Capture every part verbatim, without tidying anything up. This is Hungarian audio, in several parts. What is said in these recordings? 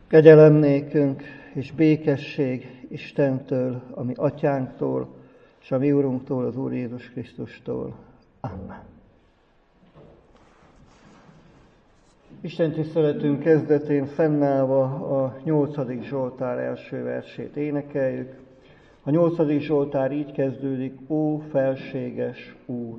Kegyelem nékünk és békesség Istentől, a mi atyánktól, és a mi Urunktól, az Úr Jézus Krisztustól. Amen. Isten tiszteletünk kezdetén fennállva a nyolcadik Zsoltár első versét énekeljük. A nyolcadik Zsoltár így kezdődik: Ó, felséges Úr!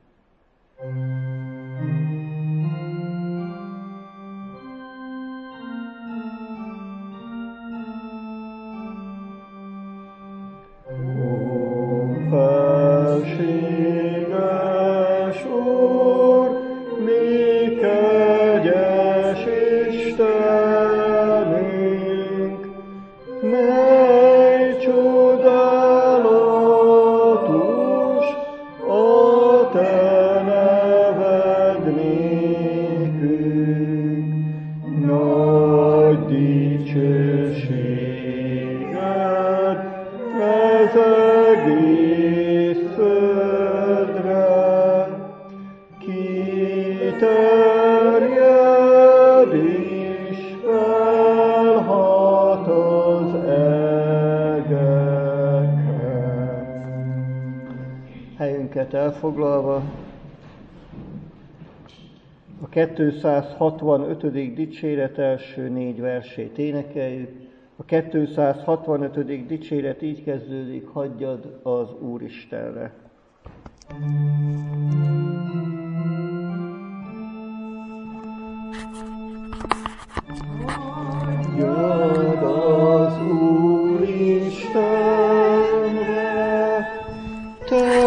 Elfoglalva a kétszázhatvanötödik dicséret első négy versét énekeljük. A kétszázhatvanötödik dicséret így kezdődik: hagyjad az Úristenre. Hagyjad az Úristenre, te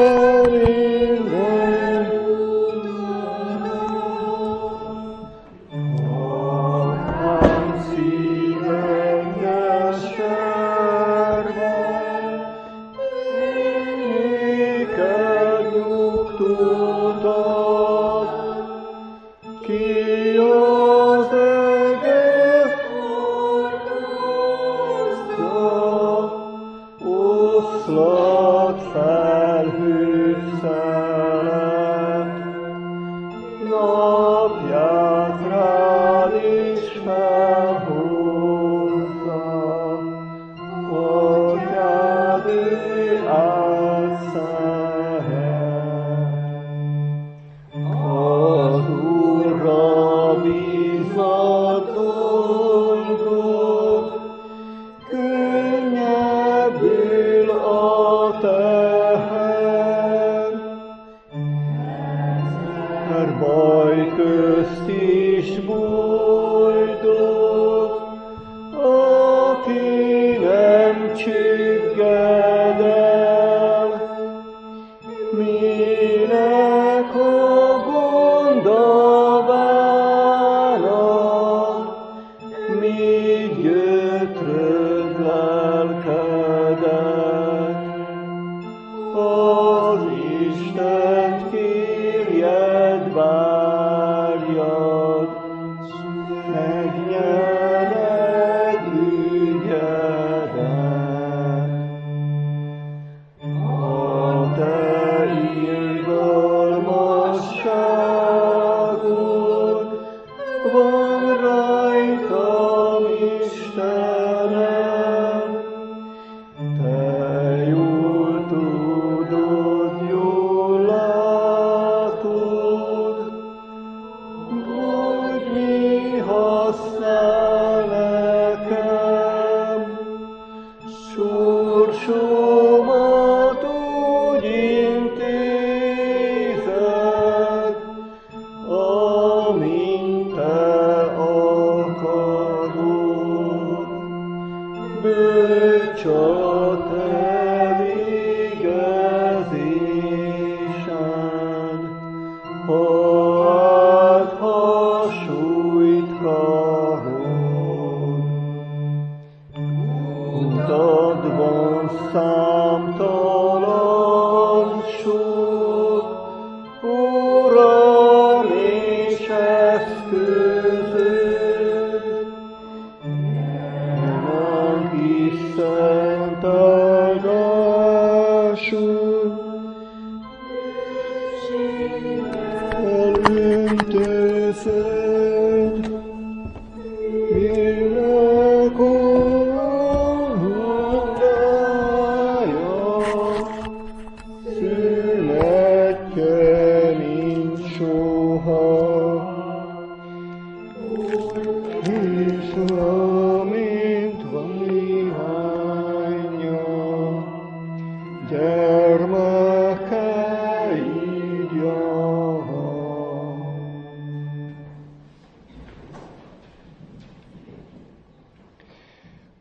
elöntöszed, mire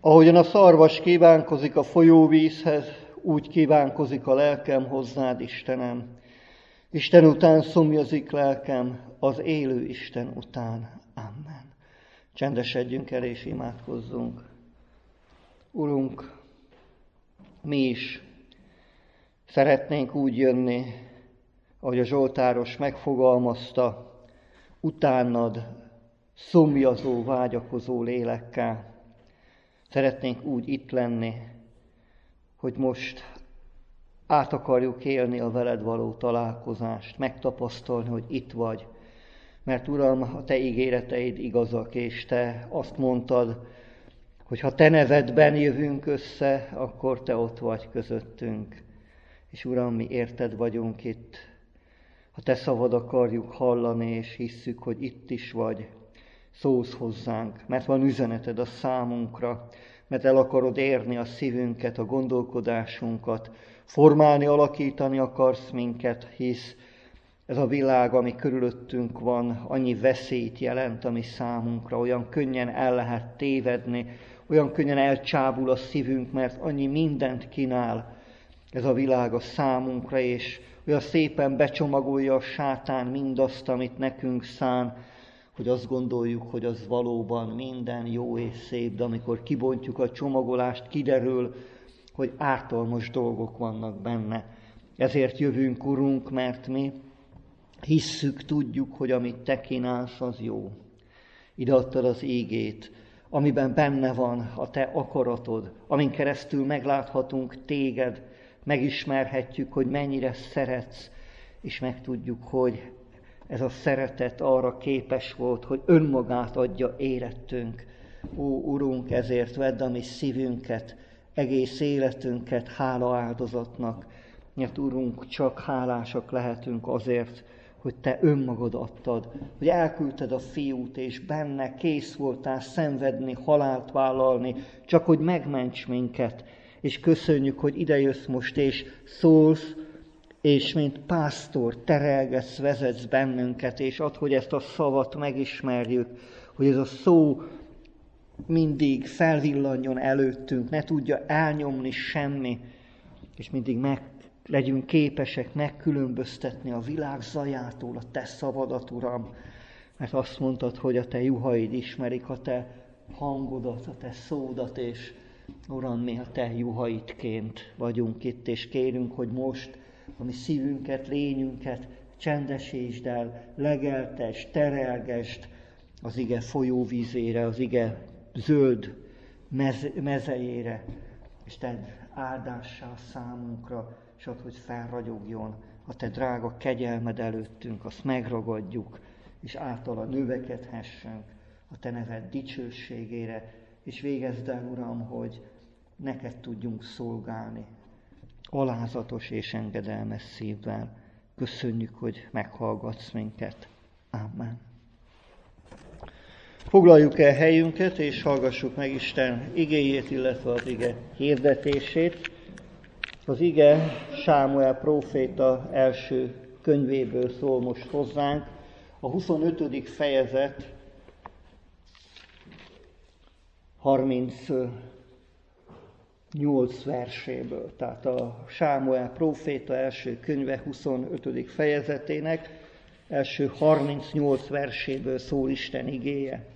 Ahogyan a szarvas kívánkozik a folyóvízhez, úgy kívánkozik a lelkem hozzád, Istenem. Isten után szomjazik lelkem, az élő Isten után. Amen. Csendesedjünk el és imádkozzunk. Urunk, mi is szeretnénk úgy jönni, ahogy a zsoltáros megfogalmazta, utánad szomjazó, vágyakozó lélekkel. Szeretnénk úgy itt lenni, hogy most át akarjuk élni a veled való találkozást, megtapasztalni, hogy itt vagy. Mert Uram, a Te ígéreteid igazak, és Te azt mondtad, hogy ha Te nevedben jövünk össze, akkor Te ott vagy közöttünk. És Uram, mi érted vagyunk itt. Ha Te szavad akarjuk hallani, és hisszük, hogy itt is vagy, szólsz hozzánk, mert van üzeneted a számunkra, mert el akarod érni a szívünket, a gondolkodásunkat, formálni, alakítani akarsz minket, hisz ez a világ, ami körülöttünk van, annyi veszélyt jelent a mi számunkra, olyan könnyen el lehet tévedni, olyan könnyen elcsábul a szívünk, mert annyi mindent kínál ez a világ a számunkra, és olyan szépen becsomagolja a sátán mindazt, amit nekünk szán, hogy azt gondoljuk, hogy az valóban minden jó és szép, de amikor kibontjuk a csomagolást, kiderül, hogy ártalmas dolgok vannak benne. Ezért jövünk, Urunk, mert mi hisszük, tudjuk, hogy amit Te kínálsz, az jó. Ide adtad az ígét, amiben benne van a Te akaratod, amin keresztül megláthatunk Téged, megismerhetjük, hogy mennyire szeretsz, és megtudjuk, hogy ez a szeretet arra képes volt, hogy önmagát adja érettünk. Ó, Urunk, ezért vedd a mi szívünket, egész életünket hála áldozatnak, mert Urunk, csak hálásak lehetünk azért, hogy Te önmagad adtad, hogy elküldted a Fiút, és benne kész voltál szenvedni, halált vállalni, csak hogy megments minket. És köszönjük, hogy idejössz most, és szólsz, és mint pásztor terelgetsz, vezetsz bennünket, és add, hogy ezt a szavat megismerjük, hogy ez a szó mindig felvillanjon előttünk, ne tudja elnyomni semmi, és mindig meg legyünk képesek megkülönböztetni a világ zajától a Te szavadat, Uram, mert azt mondtad, hogy a Te juhaid ismerik a Te hangodat, a Te szódat, és Uram, mi a Te juhaidként vagyunk itt, és kérünk, hogy most a mi szívünket, lényünket csendesítsd el, legeltesd, terelgesd az ige folyóvízére, az ige zöld mez- mezejére, és Te áldássá számunkra, és add, hogy felragyogjon a Te drága kegyelmed előttünk, azt megragadjuk, és általa növekedhessünk a Te neved dicsőségére, és végezd el, Uram, hogy neked tudjunk szolgálni, alázatos és engedelmes szívvel. Köszönjük, hogy meghallgatsz minket. Amen. Foglaljuk el helyünket, és hallgassuk meg Isten igéjét, illetve az ige hirdetését. Az ige Sámuel próféta első könyvéből szól most hozzánk, a huszonötödik fejezet harmincnyolc verséből. Tehát a Sámuel próféta első könyve huszonötödik fejezetének első harmincnyolc verséből szól Isten igéje.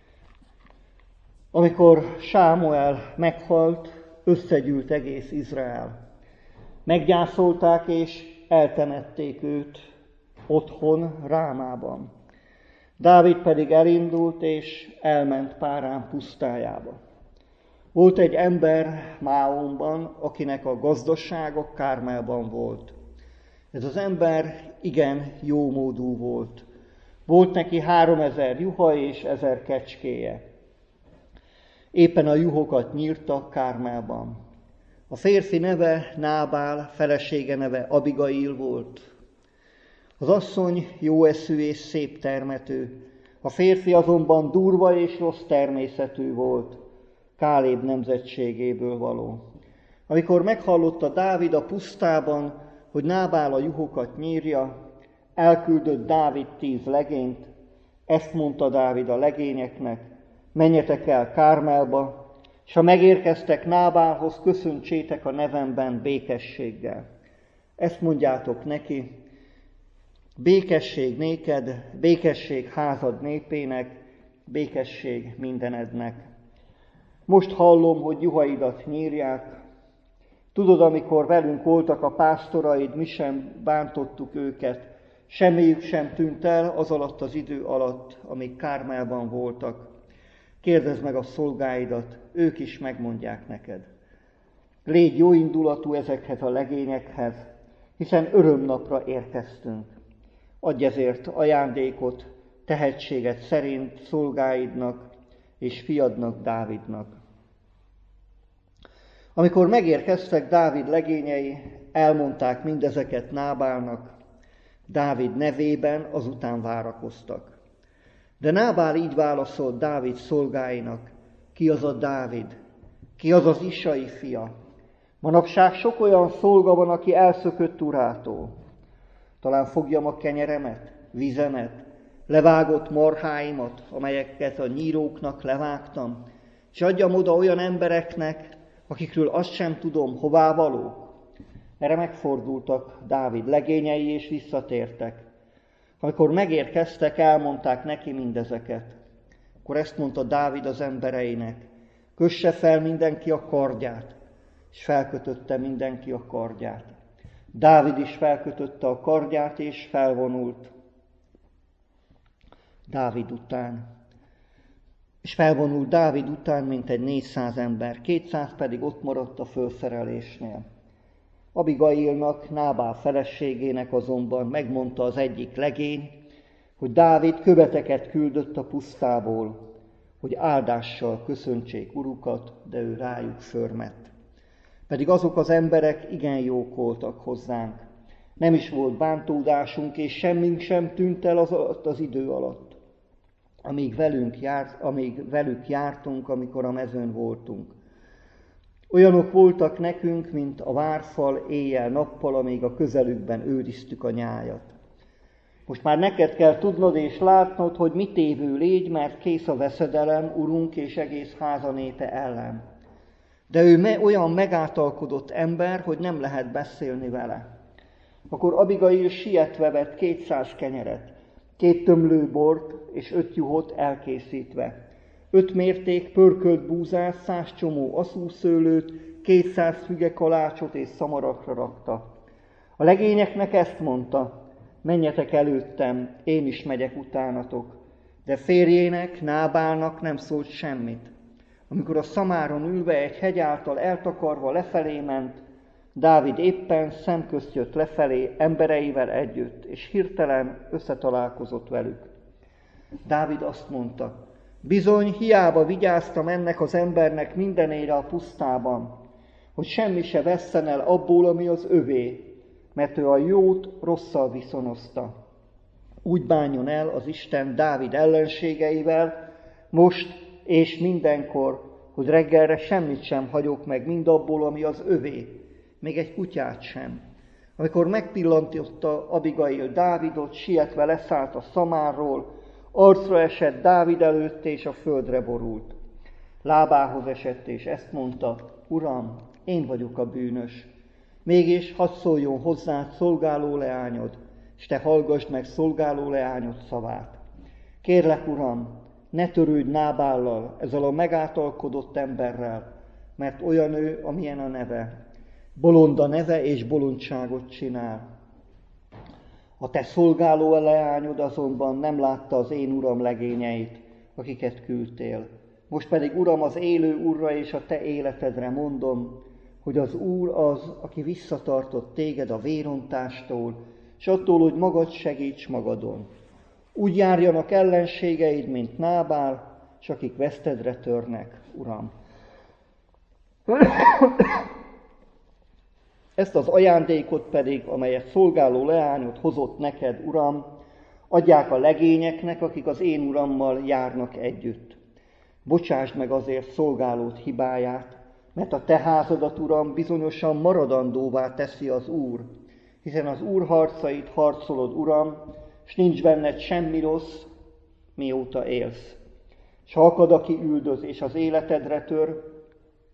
Amikor Sámuel meghalt, összegyűlt egész Izrael. Meggyászolták és eltemették őt otthon Rámában. Dávid pedig elindult és elment Párán pusztájába. Volt egy ember Máonban, akinek a gazdasága Kármelban volt. Ez az ember igen jómódú volt. Volt neki háromezer juha és ezer kecskéje. Éppen a juhokat nyírta Kármelban. A férfi neve Nábál, felesége neve Abigail volt. Az asszony jóeszű és szép termető, a férfi azonban durva és rossz természetű volt, Káléb nemzetségéből való. Amikor meghallotta Dávid a pusztában, hogy Nábál a juhokat nyírja, elküldött Dávid tíz legényt, ezt mondta Dávid a legényeknek: menjetek el Kármelba, és ha megérkeztek Nábálhoz, köszöntsétek a nevemben békességgel. Ezt mondjátok neki, békesség néked, békesség házad népének, békesség mindenednek. Most hallom, hogy juhaidat nyírják. Tudod, amikor velünk voltak a pásztoraid, mi sem bántottuk őket, semmiük sem tűnt el az alatt az idő alatt, amíg Kármelban voltak. Kérdezd meg a szolgáidat, ők is megmondják neked. Légy jó indulatú ezekhez a legényekhez, hiszen örömnapra érkeztünk. Adj ezért ajándékot, tehetséget szerint szolgáidnak és fiadnak, Dávidnak. Amikor megérkeztek Dávid legényei, elmondták mindezeket Nábálnak, Dávid nevében azután várakoztak. De Nábál így válaszolt Dávid szolgáinak, ki az a Dávid, ki az az Isai fia. Manapság sok olyan szolga van, aki elszökött urától. Talán fogjam a kenyeremet, vizemet, levágott marháimat, amelyeket a nyíróknak levágtam, és adjam oda olyan embereknek, akikről azt sem tudom, hová valók. Erre megfordultak Dávid legényei, és visszatértek. Amikor megérkeztek, elmondták neki mindezeket. Akkor ezt mondta Dávid az embereinek, kösse fel mindenki a kardját, és felkötötte mindenki a kardját. Dávid is felkötötte a kardját, és felvonult Dávid után. És felvonult Dávid után, mint egy négyszáz ember, kétszáz pedig ott maradt a fölszerelésnél. Abigailnak, Nábál feleségének azonban megmondta az egyik legény, hogy Dávid követeket küldött a pusztából, hogy áldással köszöntsék urukat, de ő rájuk förmett. Pedig azok az emberek igen jók voltak hozzánk. Nem is volt bántódásunk, és semmink sem tűnt el az, az idő alatt, amíg, velünk járt, amíg velük jártunk, amikor a mezőn voltunk. Olyanok voltak nekünk, mint a várfal éjjel-nappal, amíg a közelükben őriztük a nyájat. Most már neked kell tudnod és látnod, hogy mit évő légy, mert kész a veszedelem, urunk és egész háza népe ellen. De ő me- olyan megátalkodott ember, hogy nem lehet beszélni vele. Akkor Abigail sietve vett kétszáz kenyeret, két tömlő bort és öt juhot elkészítve. Öt mérték pörkölt búzát, száz csomó aszúszőlőt, kétszáz füge kalácsot és szamarakra rakta. A legényeknek ezt mondta, menjetek előttem, én is megyek utánatok. De férjének, Nábálnak nem szólt semmit. Amikor a szamáron ülve egy hegy által eltakarva lefelé ment, Dávid éppen szemközt jött lefelé embereivel együtt, és hirtelen összetalálkozott velük. Dávid azt mondta, bizony hiába vigyáztam ennek az embernek mindenére a pusztában, hogy semmi se vesszen el abból, ami az övé, mert ő a jót rosszal viszonozta. Úgy bánjon el az Isten Dávid ellenségeivel, most és mindenkor, hogy reggelre semmit sem hagyok meg mindabból, ami az övé, még egy kutyát sem. Amikor megpillantotta Abigail Dávidot, sietve leszállt a szamárról, arcra esett Dávid előtt, és a földre borult. Lábához esett, és ezt mondta, Uram, én vagyok a bűnös. Mégis hadd szóljon hozzád szolgáló leányod, és te hallgassd meg szolgáló leányod szavát. Kérlek, Uram, ne törődj Nábállal, ezzel a megátalkodott emberrel, mert olyan ő, amilyen a neve. Bolond a neve, és bolondságot csinál. A te szolgáló leányod azonban nem látta az én uram legényeit, akiket küldtél. Most pedig, Uram, az élő Urra és a te életedre mondom, hogy az Úr az, aki visszatartott téged a vérontástól, és attól, hogy magad segíts magadon. Úgy járjanak ellenségeid, mint Nábál, s akik vesztedre törnek, Uram. Ezt az ajándékot pedig, amelyet szolgáló leányod hozott neked, Uram, adják a legényeknek, akik az én urammal járnak együtt. Bocsásd meg azért szolgálód hibáját, mert a te házadat, Uram, bizonyosan maradandóvá teszi az Úr, hiszen az Úr harcait harcolod, Uram, s nincs benned semmi rossz, mióta élsz. S ha akad, aki üldöz, és az életedre tör,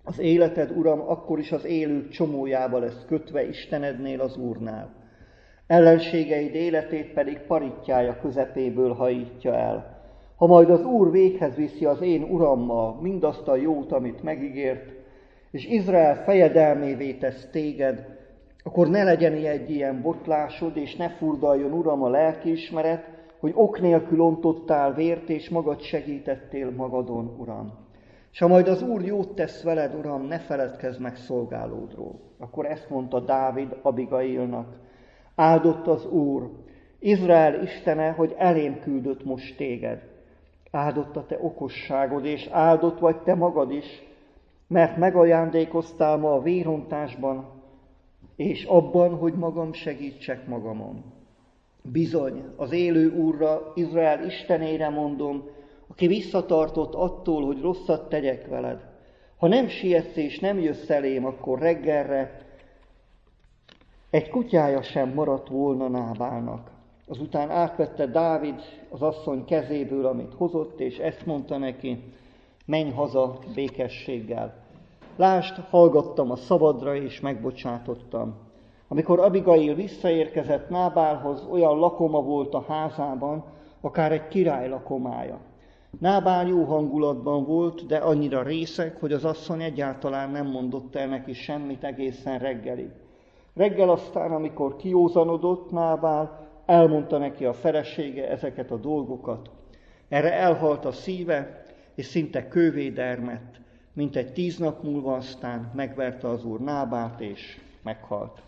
Az életed, Uram, akkor is az élők csomójába lesz kötve Istenednél, az Úrnál. Ellenségeid életét pedig parittyája közepéből hajítja el. Ha majd az Úr véghez viszi az én Urammal mindazt a jót, amit megígért, és Izrael fejedelmévé tesz téged, akkor ne legyen egy ilyen botlásod, és ne furdaljon, Uram, a lelkiismeret, hogy ok nélkül ontottál vért, és magad segítettél magadon, Uram. És ha majd az Úr jót tesz veled, Uram, ne feledkezz meg szolgálódról. Akkor ezt mondta Dávid Abigailnak: áldott az Úr, Izrael Istene, hogy elém küldött most téged. Áldott a te okosságod, és áldott vagy te magad is, mert megajándékoztál ma a vérontásban, és abban, hogy magam segítsek magamon. Bizony, az élő Úrra, Izrael Istenére mondom, aki visszatartott attól, hogy rosszat tegyek veled. Ha nem sietsz és nem jössz elém, akkor reggelre egy kutyája sem maradt volna Nábálnak. Azután átvette Dávid az asszony kezéből, amit hozott, és ezt mondta neki: menj haza békességgel. Lásd, hallgattam a szavadra, és megbocsátottam. Amikor Abigail visszaérkezett Nábálhoz, olyan lakoma volt a házában, akár egy király lakomája. Nábál jó hangulatban volt, de annyira részeg, hogy az asszony egyáltalán nem mondott el neki semmit egészen reggelig. Reggel aztán, amikor kiózanodott Nábál, elmondta neki a felesége ezeket a dolgokat. Erre elhalt a szíve, és szinte kővé dermedt. Mintegy tíz nap múlva aztán megverte az Úr Nábált, és meghalt.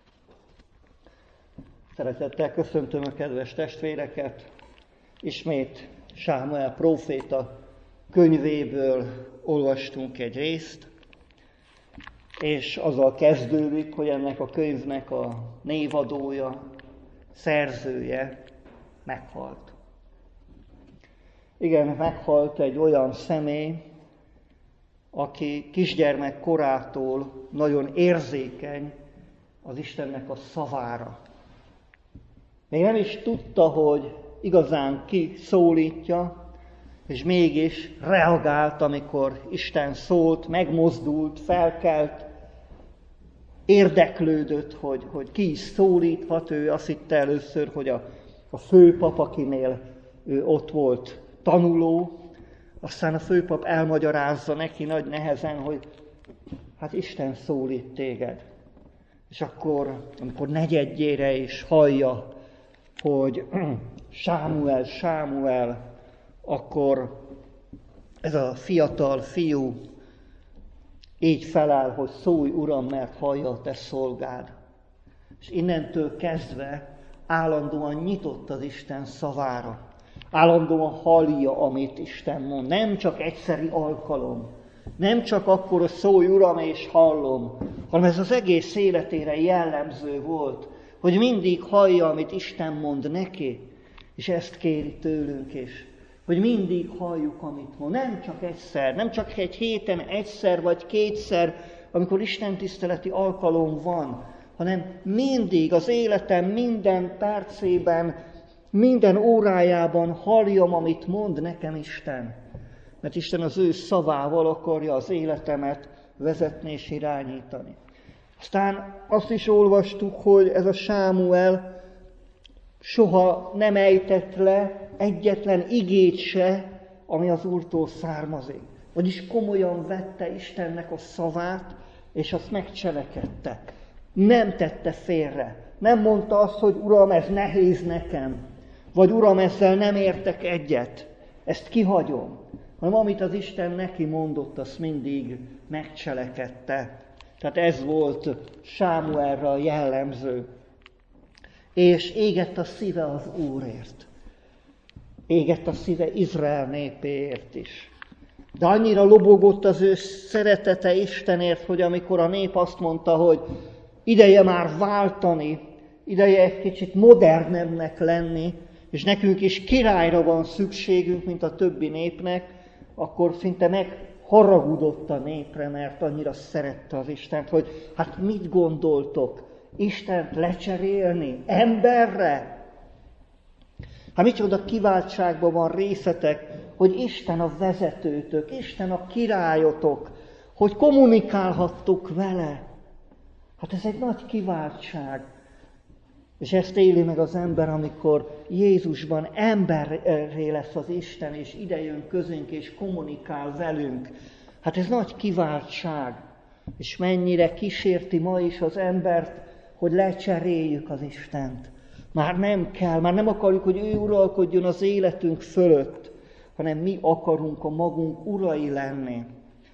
Szeretettel köszöntöm a kedves testvéreket. Ismét Sámuel próféta könyvéből olvastunk egy részt, és azzal kezdődik, hogy ennek a könyvnek a névadója, szerzője meghalt. Igen, meghalt egy olyan személy, aki kisgyermek korától nagyon érzékeny az Istennek a szavára. Még nem is tudta, hogy igazán ki szólítja, és mégis reagált, amikor Isten szólt, megmozdult, felkelt, érdeklődött, hogy, hogy ki is szólíthat. Ő azt hitte először, hogy a, a főpap, akinél ő ott volt tanuló, aztán a főpap elmagyarázza neki nagy nehezen, hogy hát Isten szólít téged. És akkor, amikor negyedjére is hallja, hogy Sámuel, Sámuel, akkor ez a fiatal fiú így feláll, hogy szólj, Uram, mert hallja a te szolgád. És innentől kezdve állandóan nyitott az Isten szavára. Állandóan hallja, amit Isten mond. Nem csak egyszeri alkalom. Nem csak akkor, hogy szólj, Uram, és hallom, hanem ez az egész életére jellemző volt, hogy mindig hallja, amit Isten mond neki, és ezt kéri tőlünk is. Hogy mindig halljuk, amit mond. Nem csak egyszer, nem csak egy héten egyszer vagy kétszer, amikor Isten tiszteleti alkalom van, hanem mindig az életem minden percében, minden órájában halljam, amit mond nekem Isten. Mert Isten az ő szavával akarja az életemet vezetni és irányítani. Aztán azt is olvastuk, hogy ez a Sámuel soha nem ejtett le egyetlen igét se, ami az Úrtól származik. Vagyis komolyan vette Istennek a szavát, és azt megcselekedte. Nem tette félre. Nem mondta azt, hogy Uram, ez nehéz nekem. Vagy Uram, ezzel nem értek egyet. Ezt kihagyom. Hanem amit az Isten neki mondott, azt mindig megcselekedte. Tehát ez volt Sámuelra jellemző. És égett a szíve az Úrért. Égett a szíve Izrael népéért is. De annyira lobogott az ő szeretete Istenért, hogy amikor a nép azt mondta, hogy ideje már váltani, ideje egy kicsit modernebbnek lenni, és nekünk is királyra van szükségünk, mint a többi népnek, akkor szinte megharagudott a népre, mert annyira szerette az Istent, hogy hát mit gondoltok, Istent lecserélni emberre? Hát micsoda kiváltságban van részetek, hogy Isten a vezetőtök, Isten a királyotok, hogy kommunikálhattok vele. Hát ez egy nagy kiváltság. És ezt éli meg az ember, amikor Jézusban emberré lesz az Isten, és idejön közénk, és kommunikál velünk. Hát ez nagy kiváltság. És mennyire kísérti ma is az embert, hogy lecseréljük az Istent. Már nem kell, már nem akarjuk, hogy ő uralkodjon az életünk fölött, hanem mi akarunk a magunk urai lenni.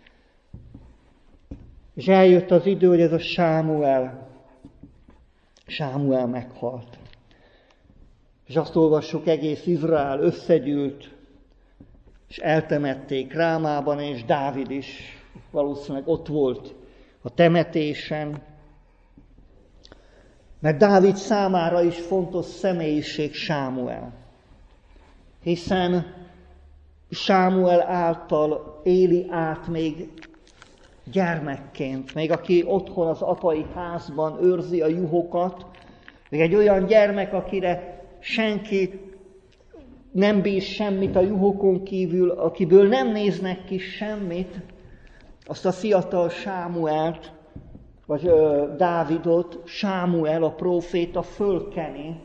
És eljött az idő, hogy ez a Sámuel, Sámuel meghalt. És azt olvassuk, egész Izrael összegyűlt, és eltemették Rámában, és Dávid is valószínűleg ott volt a temetésen. Mert Dávid számára is fontos személyiség Sámuel. Hiszen Sámuel által éli át még gyermekként, még aki otthon az apai házban őrzi a juhokat, még egy olyan gyermek, akire senki nem bíz semmit a juhokon kívül, akiből nem néznek ki semmit, azt a fiatal Sámuelt, vagy ö, Dávidot, Sámuel, a próféta fölkeni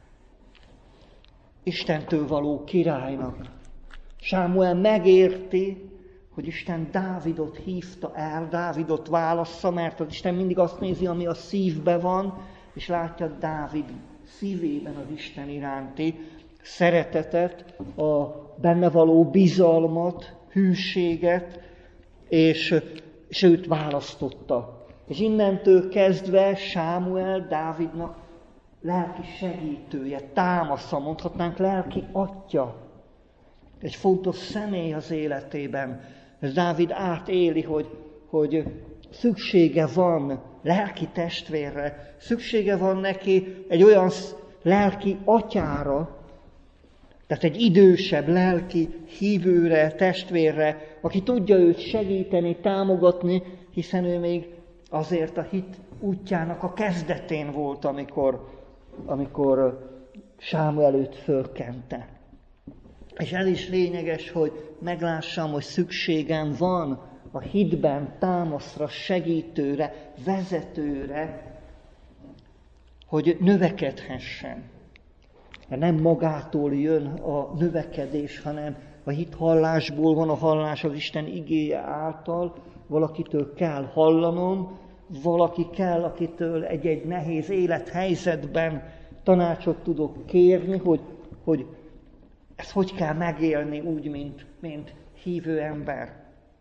Istentől való királynak. Sámuel megérti, hogy Isten Dávidot hívta el, Dávidot válassza, mert az Isten mindig azt nézi, ami a szívben van, és látja Dávid szívében az Isten iránti szeretetet, a benne való bizalmat, hűséget, és, és őt választotta. És innentől kezdve Sámuel Dávidnak lelki segítője, támasza, mondhatnánk lelki atya. Egy fontos személy az életében. Ez Dávid átéli, hogy, hogy szüksége van lelki testvérre, szüksége van neki egy olyan lelki atyára, tehát egy idősebb lelki hívőre, testvérre, aki tudja őt segíteni, támogatni, hiszen ő még azért a hit útjának a kezdetén volt, amikor, amikor Sámuel őt fölkente. És ez is lényeges, hogy meglássam, hogy szükségem van a hitben támaszra, segítőre, vezetőre, hogy növekedhessen. Mert nem magától jön a növekedés, hanem a hit hallásból van, a hallás az Isten igéje által, valakitől kell hallanom, valaki kell, akitől egy-egy nehéz élethelyzetben tanácsot tudok kérni, hogy, hogy ezt hogy kell megélni úgy, mint, mint hívő ember.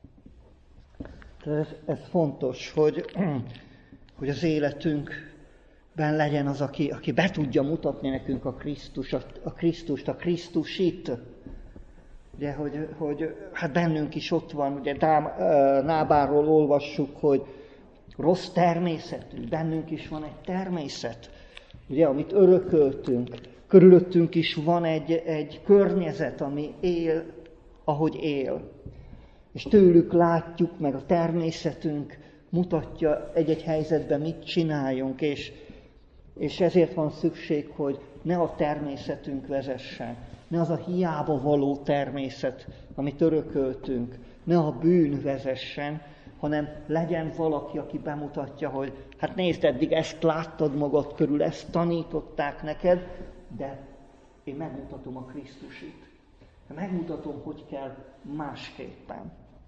Ez, ez fontos, hogy, hogy az életünkben legyen az, aki, aki be tudja mutatni nekünk a Krisztus, a, a Krisztust, a Krisztusit. Ugye, hogy, hogy hát bennünk is ott van, ugye Dám, Nábárról olvassuk, hogy rossz természetű, bennünk is van egy természet, ugye, amit örököltünk. Körülöttünk is van egy, egy környezet, ami él, ahogy él. És tőlük látjuk, meg a természetünk mutatja egy-egy helyzetben, mit csináljunk, és, és ezért van szükség, hogy ne a természetünk vezessen, ne az a hiába való természet, amit örököltünk, ne a bűn vezessen, hanem legyen valaki, aki bemutatja, hogy hát nézd, eddig ezt láttad magad körül, ezt tanították neked, de én megmutatom a Krisztusit. Megmutatom, hogy kell másképpen.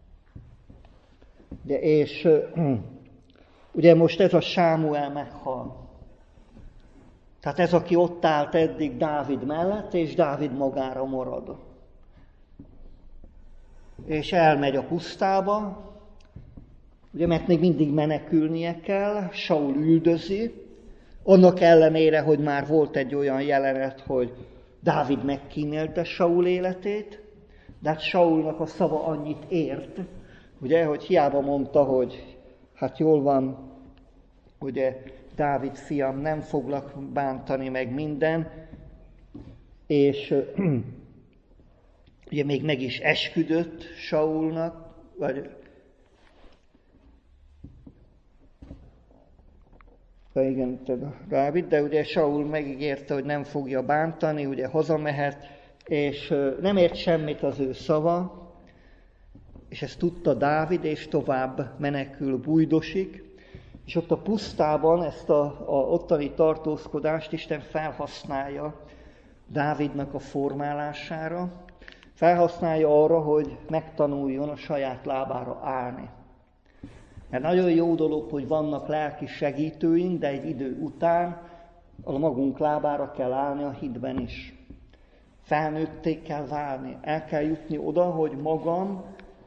De és ugye most ez a Sámuel meghal. Tehát ez, aki ott állt eddig Dávid mellett, és Dávid magára marad. És elmegy a pusztába, ugye, mert még mindig menekülnie kell, Saul üldözi, annak ellenére, hogy már volt egy olyan jelenet, hogy Dávid megkímélte Saul életét, de hát Saulnak a szava annyit ért, ugye, hogy hiába mondta, hogy hát jól van, ugye, Dávid fiam, nem foglak bántani meg minden, és ugye még meg is esküdött Saulnak, vagy de igen, Dávid, de ugye Saul megígérte, hogy nem fogja bántani, ugye hazamehet, és nem ért semmit az ő szava, és ezt tudta Dávid, és tovább menekül Bújdosig, és ott a pusztában ezt a, a ottani tartózkodást Isten felhasználja Dávidnak a formálására, felhasználja arra, hogy megtanuljon a saját lábára állni. Mert nagyon jó dolog, hogy vannak lelki segítőink, de egy idő után a magunk lábára kell állni a hitben is. Felnőtté kell válni, el kell jutni oda, hogy magam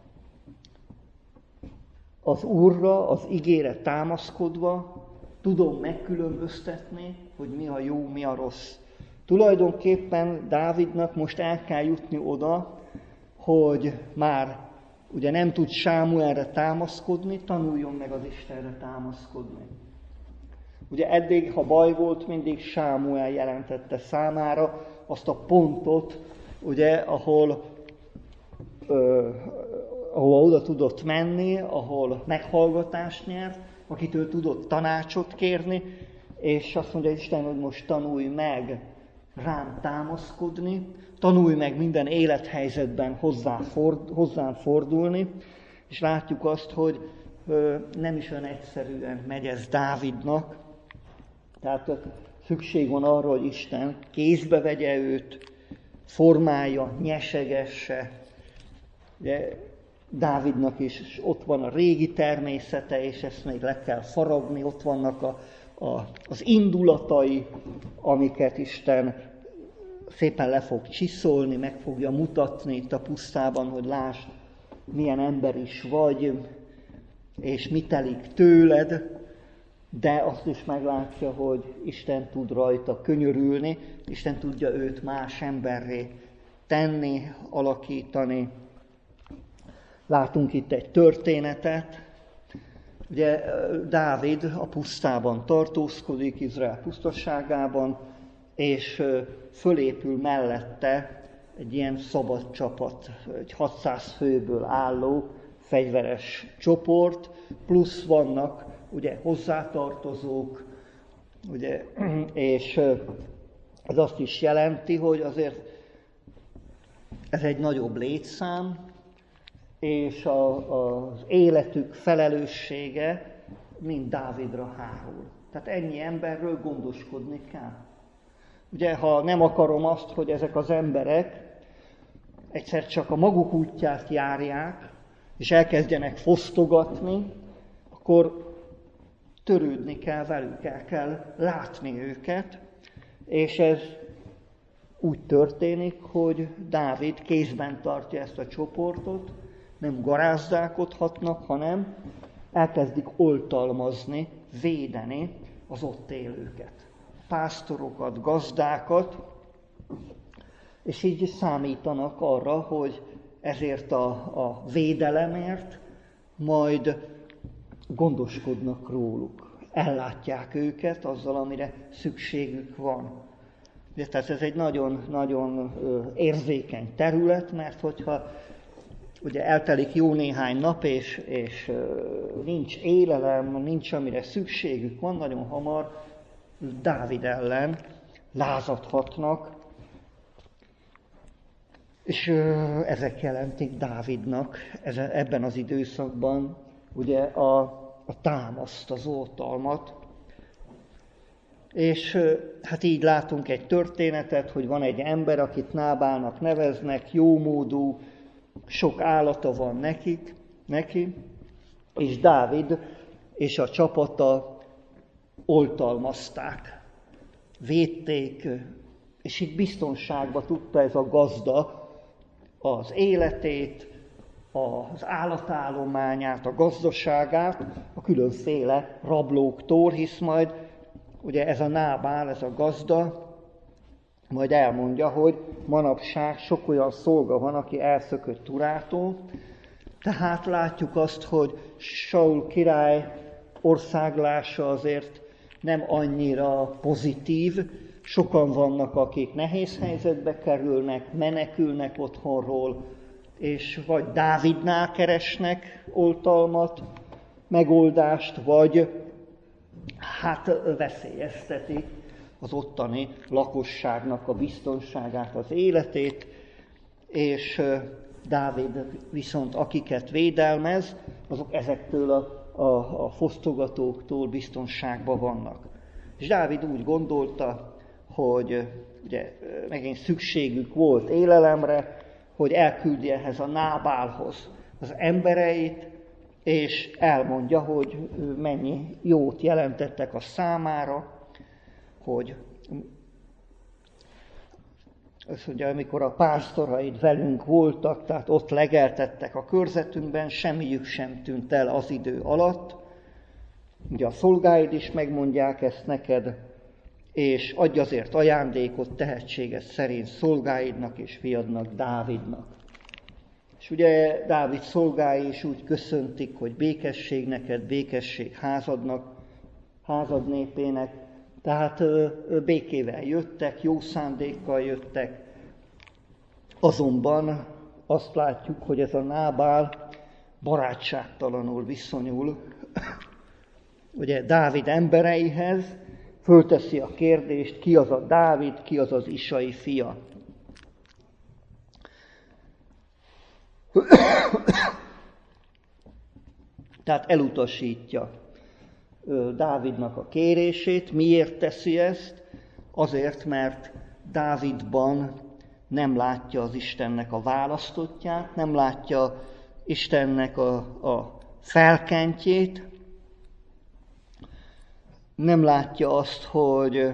az Úrra, az igére támaszkodva tudom megkülönböztetni, hogy mi a jó, mi a rossz. Tulajdonképpen Dávidnak most el kell jutni oda, hogy már ugye nem tud Sámuelre támaszkodni, tanuljon meg az Istenre támaszkodni. Ugye eddig, ha baj volt, mindig Sámuel jelentette számára azt a pontot, ugye, ahol, ö, ahol oda tudott menni, ahol meghallgatást nyert, akitől tudott tanácsot kérni, és azt mondja Isten, hogy most tanulj meg rám támaszkodni, tanulj meg minden élethelyzetben hozzá ford, hozzám fordulni, és látjuk azt, hogy ö, nem is olyan egyszerűen megy ez Dávidnak, tehát szükség van arra, hogy Isten kézbe vegye őt, formálja, nyesegesse. Ugye, Dávidnak is ott van a régi természete, és ezt még le kell faragni, ott vannak a, a, az indulatai, amiket Isten szépen le fog csiszolni, meg fogja mutatni itt a pusztában, hogy lásd, milyen ember is vagy, és mi telik tőled, de azt is meglátja, hogy Isten tud rajta könyörülni, Isten tudja őt más emberré tenni, alakítani. Látunk itt egy történetet. Ugye Dávid a pusztában tartózkodik, Izrael pusztaságában, és fölépül mellette egy ilyen szabad csapat, egy hatszáz főből álló fegyveres csoport, plusz vannak ugye hozzátartozók, ugye, és ez azt is jelenti, hogy azért ez egy nagyobb létszám, és a, az életük felelőssége mind Dávidra hárul. Tehát ennyi emberről gondoskodni kell. Ugye, ha nem akarom azt, hogy ezek az emberek egyszer csak a maguk útját járják, és elkezdjenek fosztogatni, akkor törődni kell velük, el kell látni őket, és ez úgy történik, hogy Dávid kézben tartja ezt a csoportot, nem garázdálkodhatnak, hanem elkezdik oltalmazni, védeni az ott élőket. Pásztorokat, gazdákat, és így számítanak arra, hogy ezért a, a védelemért majd gondoskodnak róluk. Ellátják őket azzal, amire szükségük van. De tehát ez egy nagyon-nagyon érzékeny terület, mert hogyha ugye eltelik jó néhány nap, és, és nincs élelem, nincs amire szükségük van, nagyon hamar Dávid ellen lázadhatnak, és ezek jelentik Dávidnak ebben az időszakban ugye a, a támaszt, az oltalmat. És hát így látunk egy történetet, hogy van egy ember, akit Nábálnak neveznek, jómódú, sok állata van nekik, neki, és Dávid és a csapata oltalmazták, védték, és itt biztonságba tudta ez a gazda az életét, az állatállományát, a gazdaságát a különféle rablóktól, hisz majd ugye ez a Nábál, ez a gazda, majd elmondja, hogy manapság sok olyan szolga van, aki elszökött urától, tehát látjuk azt, hogy Saul király országlása azért nem annyira pozitív, sokan vannak, akik nehéz helyzetbe kerülnek, menekülnek otthonról, és vagy Dávidnál keresnek oltalmat, megoldást, vagy hát veszélyeztetik az ottani lakosságnak a biztonságát, az életét, és Dávid viszont akiket védelmez, azok ezektől a, a, a fosztogatóktól biztonságban vannak. És Dávid úgy gondolta, hogy ugye megint szükségük volt élelemre, hogy elküldi ehhez a Nábálhoz az embereit, és elmondja, hogy mennyi jót jelentettek a számára, hogy azt mondja, amikor a pásztoraid velünk voltak, tehát ott legeltettek a körzetünkben, semmiük sem tűnt el az idő alatt. Ugye a szolgáid is megmondják ezt neked, és adj azért ajándékot tehetséged szerint szolgáidnak és fiadnak, Dávidnak. És ugye Dávid szolgái is úgy köszöntik, hogy békesség neked, békesség házadnak, házad népének. Tehát békével jöttek, jó szándékkal jöttek. Azonban azt látjuk, hogy ez a Nábál barátságtalanul viszonyul ugye Dávid embereihez, fölteszi a kérdést, ki az a Dávid, ki az az Isai fia. Tehát elutasítja Dávidnak a kérését. Miért teszi ezt? Azért, mert Dávidban nem látja az Istennek a választottját, nem látja Istennek a, a felkentjét, nem látja azt, hogy,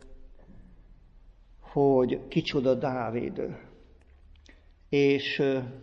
hogy kicsoda Dávid. És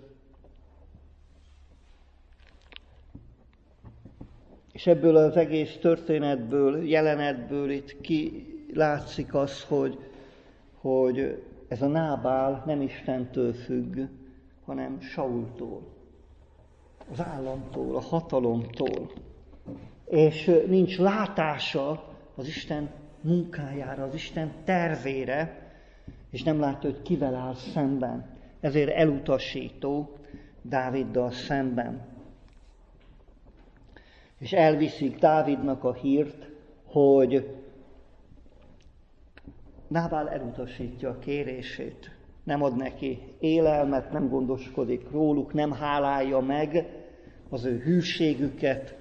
És ebből az egész történetből, jelenetből itt ki látszik az, hogy, hogy ez a Nábál nem Istentől függ, hanem Saultól, az államtól, a hatalomtól. És nincs látása az Isten munkájára, az Isten tervére, és nem látja, hogy kivel áll szemben. Ezért elutasító Dáviddal szemben. És elviszik Dávidnak a hírt, hogy Nábál elutasítja a kérését. Nem ad neki élelmet, nem gondoskodik róluk, nem hálálja meg az ő hűségüket,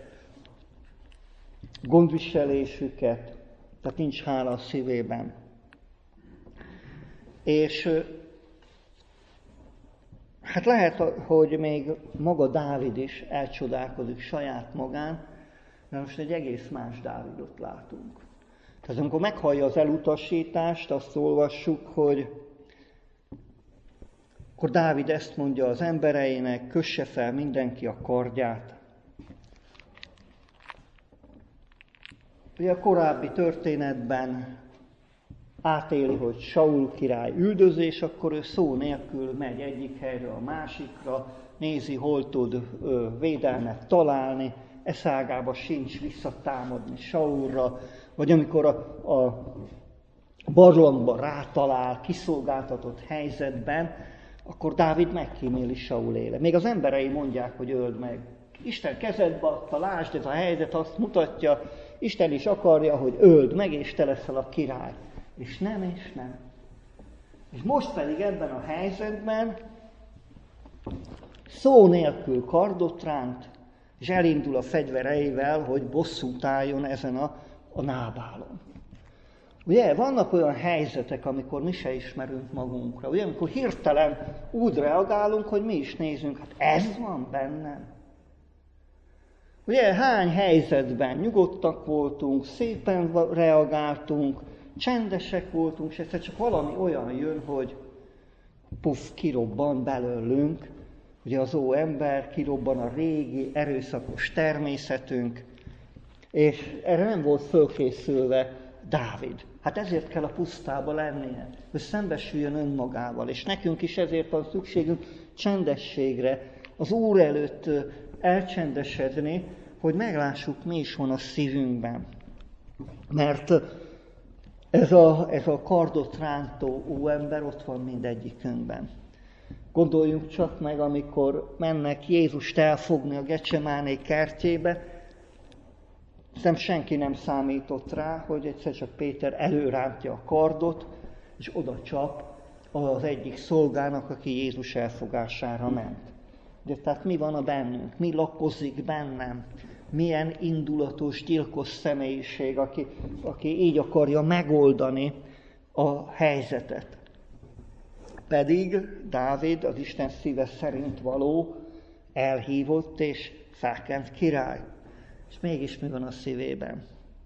gondviselésüket, tehát nincs hála a szívében. És hát lehet, hogy még maga Dávid is elcsodálkozik saját magán, de most egy egész más Dávidot látunk. Tehát amikor meghallja az elutasítást, azt olvassuk, hogy akkor Dávid ezt mondja az embereinek, kösse fel mindenki a kardját. Ugye a korábbi történetben átéli, hogy Saul király üldözés, akkor ő szó nélkül megy egyik helyről a másikra, nézi, hol tud ö, védelmet találni, eszágába sincs visszatámadni Saulra, vagy amikor a, a barlangba rátalál, kiszolgáltatott helyzetben, akkor Dávid megkíméli Saul éle. Még az emberei mondják, hogy öld meg. Isten kezedbe adta, lásd, ez a helyzet azt mutatja, Isten is akarja, hogy öld meg, és te leszel a király. És nem, és nem. És most pedig ebben a helyzetben szó nélkül kardot ránt, és elindul a fegyvereivel, hogy bosszút álljon ezen a, a Nábálon. Ugye, vannak olyan helyzetek, amikor mi se ismerünk magunkra. Ugye, amikor hirtelen úgy reagálunk, hogy mi is nézünk, hát ez van bennem. Ugye, hány helyzetben nyugodtak voltunk, szépen reagáltunk, csendesek voltunk, és egyszer csak valami olyan jön, hogy puff, kirobban belőlünk, ugye az ó ember, kirobban a régi, erőszakos természetünk, és erre nem volt fölkészülve Dávid. Hát ezért kell a pusztába lennie, hogy szembesüljön önmagával, és nekünk is ezért van szükségünk csendességre, az Úr előtt elcsendesedni, hogy meglássuk, mi is van a szívünkben. Mert ez a, ez a kardot rántó óember ott van mindegyikünkben. Gondoljunk csak meg, amikor mennek Jézust elfogni a Gecsemáné kertjébe, hiszem senki nem számított rá, hogy egyszer csak Péter előrántja a kardot, és oda csap az egyik szolgának, aki Jézus elfogására ment. De tehát mi van a bennünk? Mi lakozik bennem? Milyen indulatos, gyilkos személyiség, aki, aki így akarja megoldani a helyzetet. Pedig Dávid az Isten szíve szerint való, elhívott és felkent király. És mégis mi van a szívében?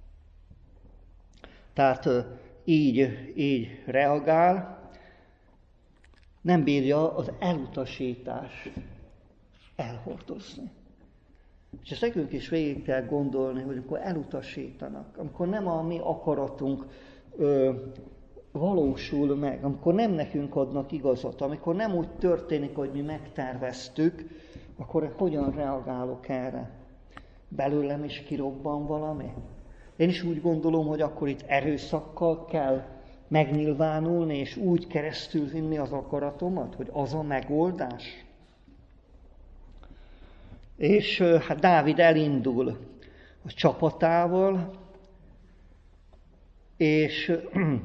Tehát így, így reagál, nem bírja az elutasítás elhordozni. És ezt nekünk is végig kell gondolni, hogy amikor elutasítanak, amikor nem a mi akaratunk ö, valósul meg, amikor nem nekünk adnak igazat, amikor nem úgy történik, hogy mi megterveztük, akkor hogyan reagálok erre? Belőlem is kirobban valami? Én is úgy gondolom, hogy akkor itt erőszakkal kell megnyilvánulni, és úgy keresztül vinni az akaratomat, hogy az a megoldás. És hát Dávid elindul a csapatával, és,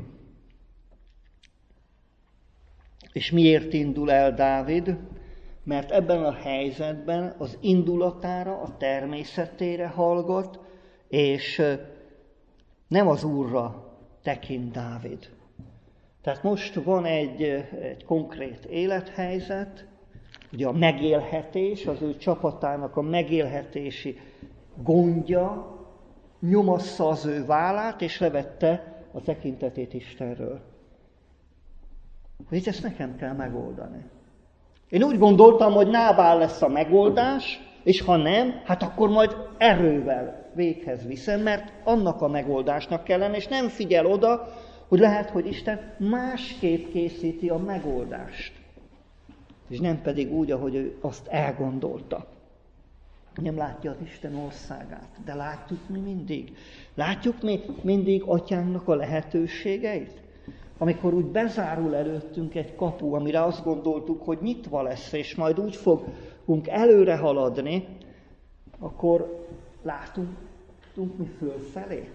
és miért indul el Dávid? Mert ebben a helyzetben az indulatára, a természetére hallgat, és nem az Úrra tekint Dávid. Tehát most van egy, egy konkrét élethelyzet, ugye a megélhetés, az ő csapatának a megélhetési gondja nyomassza az ő vállát, és levette a tekintetét Istenről. Hogy ezt nekem kell megoldani. Én úgy gondoltam, hogy Nábál lesz a megoldás, és ha nem, hát akkor majd erővel véghez viszem, mert annak a megoldásnak kellene, és nem figyel oda, hogy lehet, hogy Isten másképp készíti a megoldást. És nem pedig úgy, ahogy ő azt elgondolta. Nem látja az Isten országát, de látjuk mi mindig. Látjuk mi mindig Atyánknak a lehetőségeit. Amikor úgy bezárul előttünk egy kapu, amire azt gondoltuk, hogy nyitva lesz, és majd úgy fogunk előre haladni, akkor látunk mi fölfelé.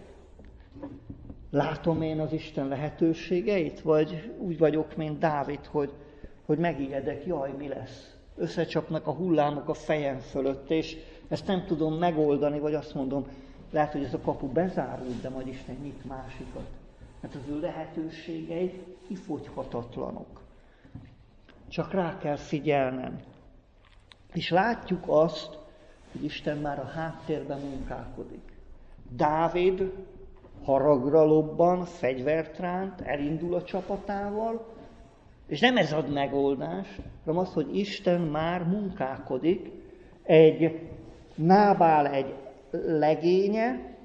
Látom én az Isten lehetőségeit, vagy úgy vagyok, mint Dávid, hogy, hogy megijedek, jaj, mi lesz? Összecsapnak a hullámok a fejem fölött, és ezt nem tudom megoldani, vagy azt mondom, lehet, hogy ez a kapu bezárult, de majd Isten nyit másikat. Mert az ő lehetőségei kifogyhatatlanok. Csak rá kell figyelnem. És látjuk azt, hogy Isten már a háttérben munkálkodik. Dávid haragra lobban, fegyvert ránt, elindul a csapatával, és nem ez ad megoldást, hanem az, hogy Isten már munkálkodik, egy Nábál egy legénye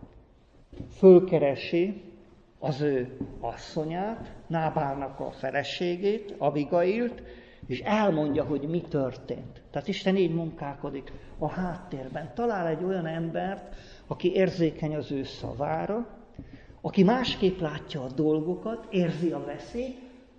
fölkeresi az ő asszonyát, Nábálnak a feleségét, Abigailt, és elmondja, hogy mi történt. Tehát Isten így munkálkodik a háttérben. Talál egy olyan embert, aki érzékeny az ő szavára, aki másképp látja a dolgokat, érzi a veszélyt,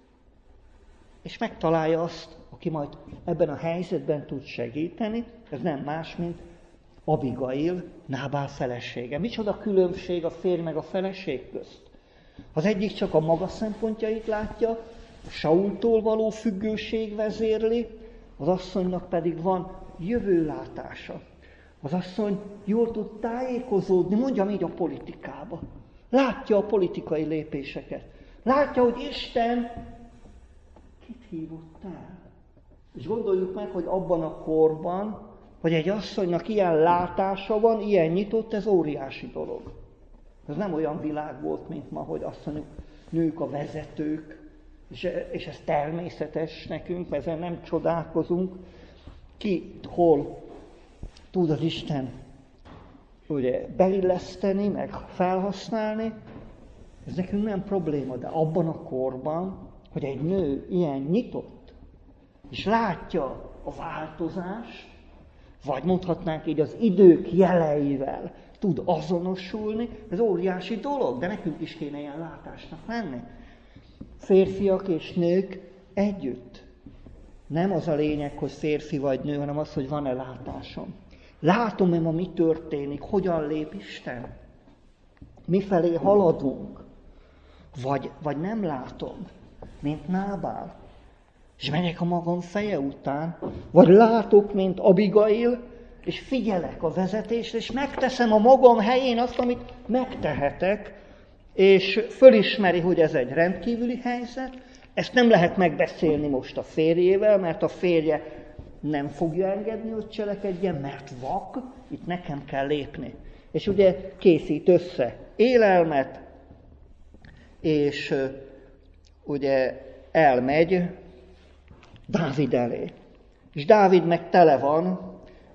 és megtalálja azt, aki majd ebben a helyzetben tud segíteni. Ez nem más, mint Abigail, Nábál felesége. Micsoda különbség a férj meg a feleség közt? Az egyik csak a maga szempontjait látja, a Saultól való függőség vezérli, az asszonynak pedig van jövőlátása. Az asszony jól tud tájékozódni, mondjam így, a politikába. Látja a politikai lépéseket. Látja, hogy Isten kit hívott el. És gondoljuk meg, hogy abban a korban, hogy egy asszonynak ilyen látása van, ilyen nyitott, ez óriási dolog. Ez nem olyan világ volt, mint ma, hogy azt mondjuk, nők a vezetők, és, és ez természetes nekünk, ezen nem csodálkozunk. Ki, hol tud az Isten ugye, beilleszteni, meg felhasználni, ez nekünk nem probléma, de abban a korban, hogy egy nő ilyen nyitott, és látja a változást, vagy mondhatnánk így az idők jeleivel tud azonosulni, ez óriási dolog, de nekünk is kéne ilyen látásnak lenni. Férfiak és nők együtt. Nem az a lényeg, hogy férfi vagy nő, hanem az, hogy van-e látásom. Látom-e ma, mi történik, hogyan lép Isten? Mifelé haladunk? Vagy, vagy nem látom? mint Nábál, és megyek a magam feje után, vagy látok, mint Abigail, és figyelek a vezetésre, és megteszem a magam helyén azt, amit megtehetek, és fölismeri, hogy ez egy rendkívüli helyzet, ezt nem lehet megbeszélni most a férjével, mert a férje nem fogja engedni, hogy cselekedjen, mert vak, itt nekem kell lépni. És ugye készít össze élelmet, és ugye elmegy Dávid elé. És Dávid meg tele van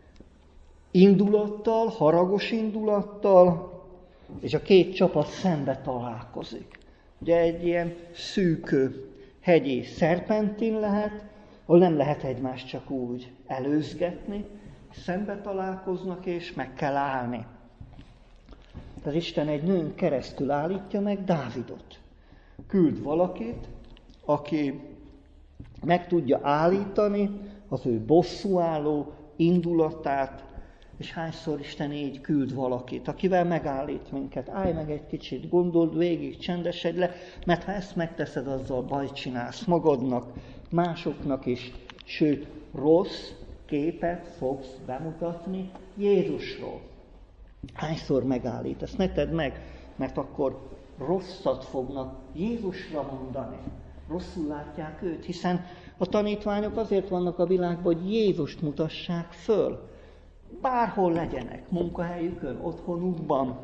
indulattal, haragos indulattal, és a két csapat szembe találkozik. Ugye egy ilyen szűk hegyi szerpentin lehet, ahol nem lehet egymást csak úgy előzgetni, szembe találkoznak, és meg kell állni. Az Isten egy nőn keresztül állítja meg Dávidot. Küld valakit, aki meg tudja állítani az ő bosszúálló indulatát, és hányszor Isten így küld valakit, akivel megállít minket. Állj meg egy kicsit, gondold végig, csendesedj le, mert ha ezt megteszed, azzal bajt csinálsz magadnak, másoknak is, sőt, rossz képet fogsz bemutatni Jézusról. Hányszor megállít? Ezt ne tedd meg, mert akkor rosszat fognak Jézusra mondani. Rosszul látják őt, hiszen a tanítványok azért vannak a világban, hogy Jézust mutassák föl. Bárhol legyenek, munkahelyükön, otthonukban,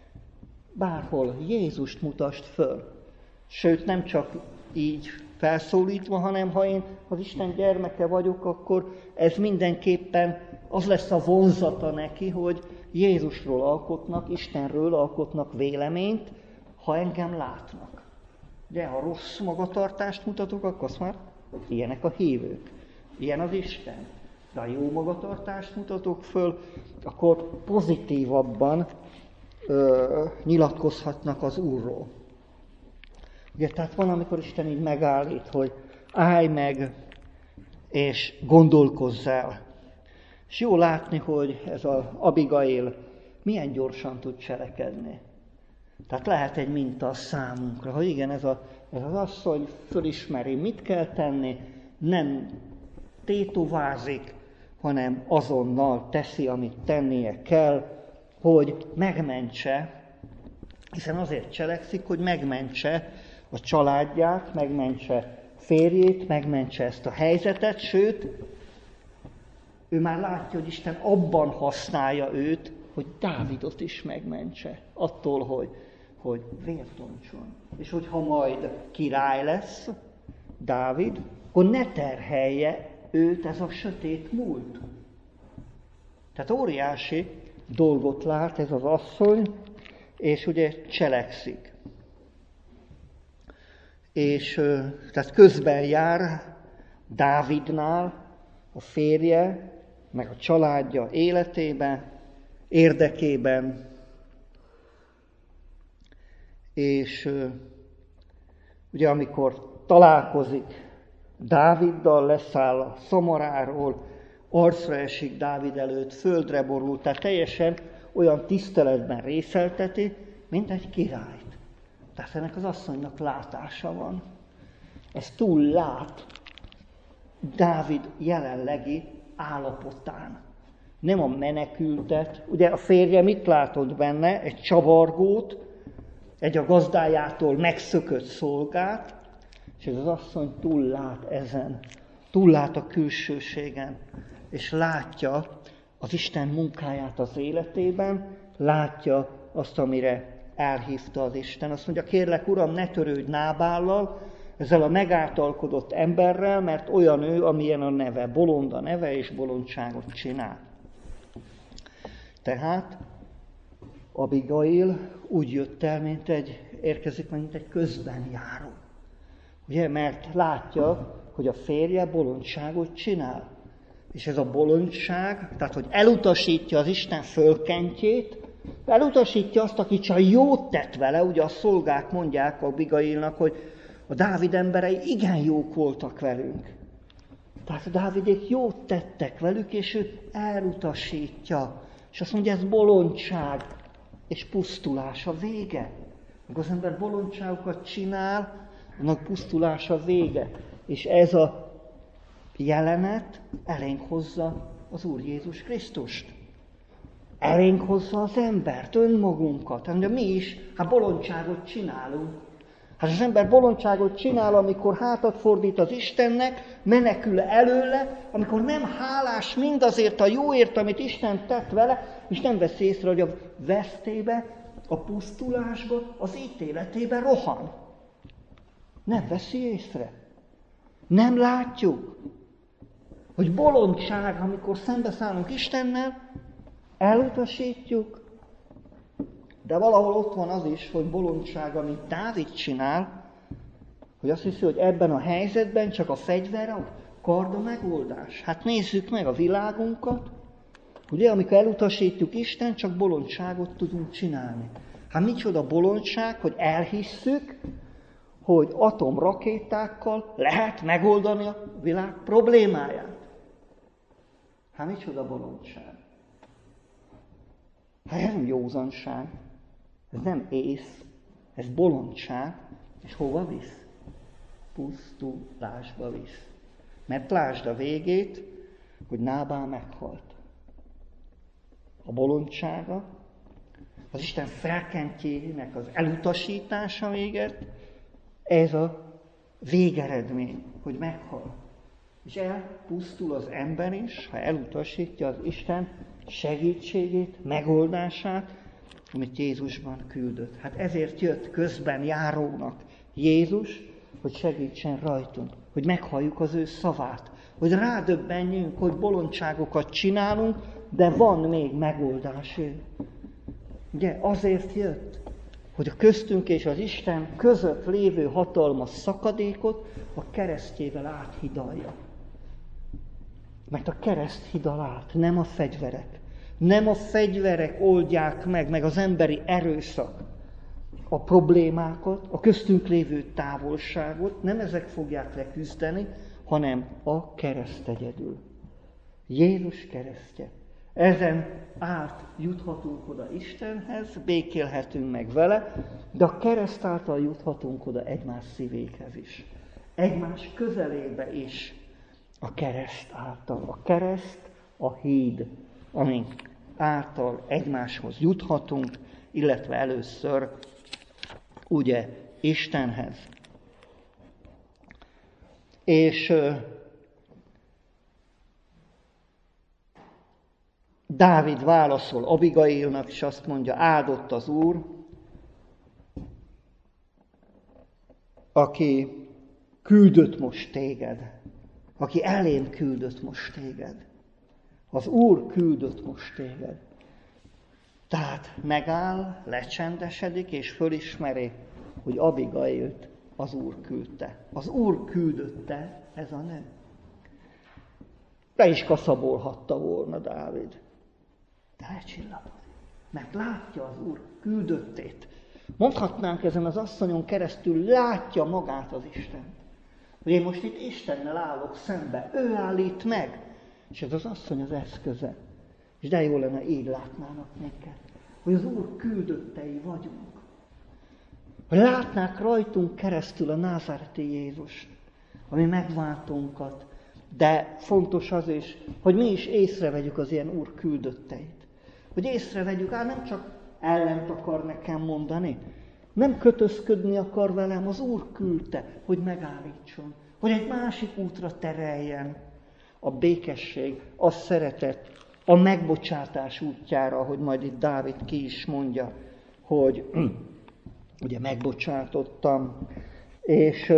bárhol Jézust mutasd föl. Sőt, nem csak így felszólítva, hanem ha én az Isten gyermeke vagyok, akkor ez mindenképpen az lesz a vonzata neki, hogy Jézusról alkotnak, Istenről alkotnak véleményt, ha engem látnak. De ha rossz magatartást mutatok, akkor azt már ilyenek a hívők, ilyen az Isten. De ha jó magatartást mutatok föl, akkor pozitívabban ö, nyilatkozhatnak az Úrról. Ugye, tehát van, amikor Isten így megállít, hogy állj meg, és gondolkozz el. És jó látni, hogy ez az Abigail milyen gyorsan tud cselekedni. Tehát lehet egy minta a számunkra, hogy igen, ez, a, ez az asszony fölismeri, mit kell tenni, nem tétovázik, hanem azonnal teszi, amit tennie kell, hogy megmentse, hiszen azért cselekszik, hogy megmentse a családját, megmentse férjét, megmentse ezt a helyzetet, sőt, ő már látja, hogy Isten abban használja őt, hogy Dávidot is megmentse, attól, hogy, hogy vért öntson. És hogyha majd király lesz Dávid, akkor ne terhelje őt ez a sötét múlt. Tehát óriási dolgot lát ez az asszony, és ugye cselekszik. És tehát közben jár Dávidnál a férje, meg a családja életében, érdekében, és ugye amikor találkozik Dáviddal, leszáll a szomoráról, arcra esik Dávid előtt, földre borul, tehát teljesen olyan tiszteletben részelteti, mint egy királyt. Tehát ennek az asszonynak látása van. Ez túl lát Dávid jelenlegi állapotán. Nem a menekültet. Ugye a férje mit látott benne? Egy csavargót, egy a gazdájától megszökött szolgát, és ez az asszony túl lát ezen. Túl lát a külsőségen, és látja az Isten munkáját az életében, látja azt, amire elhívta az Isten. Azt mondja, kérlek, Uram, ne törődj Nábállal, ezzel a megáltalkodott emberrel, mert olyan ő, amilyen a neve, bolond a neve, és bolondságot csinál. Tehát Abigail úgy jött el, mint egy, érkezik meg, mint egy közben járó. Ugye, mert látja, hogy a férje bolondságot csinál. És ez a bolondság, tehát hogy elutasítja az Isten fölkentjét, elutasítja azt, aki csak jót tett vele, ugye a szolgák mondják Abigailnak, hogy a Dávid emberei igen jók voltak velünk. Tehát a Dávidék jót tettek velük, és ő elutasítja. És azt mondja, ez bolondság és pusztulás a vége. Amikor az ember bolondságokat csinál, Annak pusztulása vége. És ez a jelenet elénk hozza az Úr Jézus Krisztust. Elénk hozza az embert, önmagunkat. Hát de mi is, hát bolondságot csinálunk. Hát az ember bolondságot csinál, amikor hátat fordít az Istennek, menekül előle, amikor nem hálás mindazért a jóért, amit Isten tett vele, és nem veszi észre, hogy a vesztébe, a pusztulásba, az ítéletébe rohan. Nem veszi észre. Nem látjuk, hogy bolondság, amikor szembeszállunk Istennel, elutasítjuk, de valahol ott van az is, hogy bolondság, amit Dávid csinál, hogy azt hiszi, hogy ebben a helyzetben csak a fegyver, a kard a megoldás. Hát nézzük meg a világunkat, ugye, amikor elutasítjuk Isten, csak bolondságot tudunk csinálni. Hát micsoda bolondság, hogy elhisszük, hogy atomrakétákkal lehet megoldani a világ problémáját. Hát micsoda bolondság. Hát ez nem józanság, ez nem ész, ez bolondság, és hova visz? Pusztulásba visz. Mert lásd a végét, hogy Nábál meghalt. A bolondsága, az Isten felkentjének az elutasítása véget, ez a végeredmény, hogy meghal. És elpusztul az ember is, ha elutasítja az Isten segítségét, megoldását, amit Jézusban küldött. Hát ezért jött közben járónak Jézus, hogy segítsen rajtunk, hogy meghalljuk az ő szavát, hogy rádöbbenjünk, hogy bolondságokat csinálunk, de van még megoldás. Ugye azért jött, hogy a köztünk és az Isten között lévő hatalmas szakadékot a keresztjével áthidalja. Mert a kereszt hidal át, nem a fegyverek. Nem a fegyverek oldják meg, meg az emberi erőszak a problémákat, a köztünk lévő távolságot, nem ezek fogják leküzdeni, hanem a kereszt egyedül. Jézus keresztje. Ezen át juthatunk oda Istenhez, békélhetünk meg vele, de a kereszt által juthatunk oda egymás szívéhez is. Egymás közelébe is a kereszt által. A kereszt a híd, ami által egymáshoz juthatunk, illetve először ugye Istenhez. És Dávid válaszol Abigailnak, és azt mondja, áldott az Úr, aki küldött most téged, aki elém küldött most téged. Az Úr küldött most téged. Tehát megáll, lecsendesedik, és fölismeri, hogy Abigailt az Úr küldte. Az Úr küldötte ez a nő. Le is kaszabolhatta volna Dávid. De lecsillapodik, mert látja az Úr küldöttét. Mondhatnánk ezen az asszonyon keresztül, látja magát az Isten. Hogy én most itt Istennel állok szembe, ő állít meg, és ez az asszony az eszköze. És de jó lenne, így látnának minket, hogy az Úr küldöttei vagyunk. Hogy látnák rajtunk keresztül a názáreti Jézust, ami megváltónkat, de fontos az is, hogy mi is észrevegyük az ilyen Úr küldötteit. Hogy észrevegyük, á, nem csak ellent akar nekem mondani, nem kötözködni akar velem, az Úr küldte, hogy megállítson, hogy egy másik útra tereljen. A békesség, a szeretet, a megbocsátás útjára, ahogy majd itt Dávid ki is mondja, hogy ugye megbocsátottam, és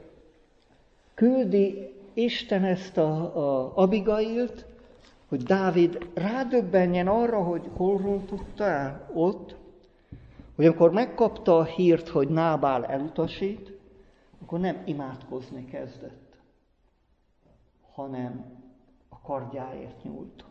küldi Isten ezt a, a Abigailt, hogy Dávid rádöbbenjen arra, hogy hol rontotta el ott, hogy amikor megkapta a hírt, hogy Nábál elutasít, akkor nem imádkozni kezdett, hanem a kardjáért nyúlt.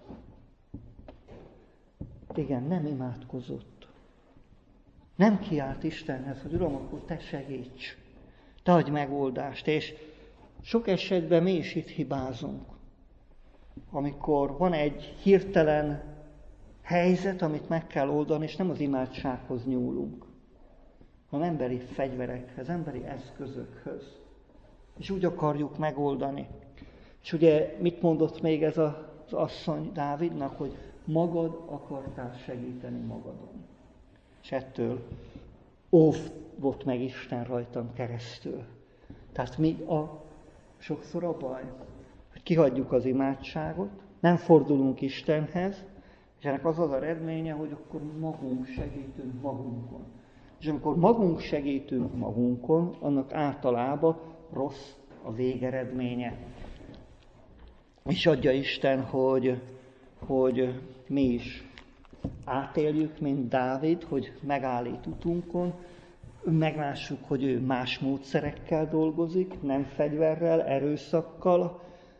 Igen, nem imádkozott. Nem kiált Istenhez, hogy Uram, akkor te segíts, te adj megoldást. És sok esetben mi is itt hibázunk. Amikor van egy hirtelen helyzet, amit meg kell oldani, és nem az imádsághoz nyúlunk, az emberi fegyverekhez, emberi eszközökhöz. És úgy akarjuk megoldani. És ugye mit mondott még ez az asszony Dávidnak, hogy magad akartál segíteni magadon. És ettől óvott meg Isten rajtam keresztül. Tehát mi a, sokszor a baj, hogy kihagyjuk az imádságot, nem fordulunk Istenhez, és ennek az az eredménye, hogy akkor magunk segítünk magunkon. És amikor magunk segítünk magunkon, annak általában rossz a végeredménye. És adja Isten, hogy, hogy mi is átéljük, mint Dávid, hogy megállít utunkon, meglássuk, hogy ő más módszerekkel dolgozik, nem fegyverrel, erőszakkal,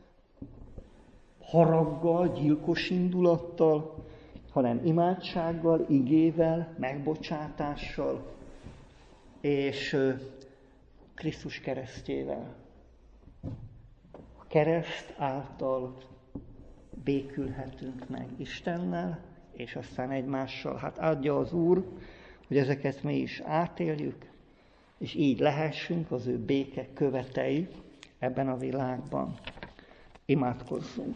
haraggal, gyilkos indulattal, hanem imádsággal, igével, megbocsátással és Krisztus keresztjével. A kereszt által békülhetünk meg Istennel, és aztán egymással. Hát adja az Úr, hogy ezeket mi is átéljük, és így lehessünk az ő béke követei ebben a világban. Imádkozzunk!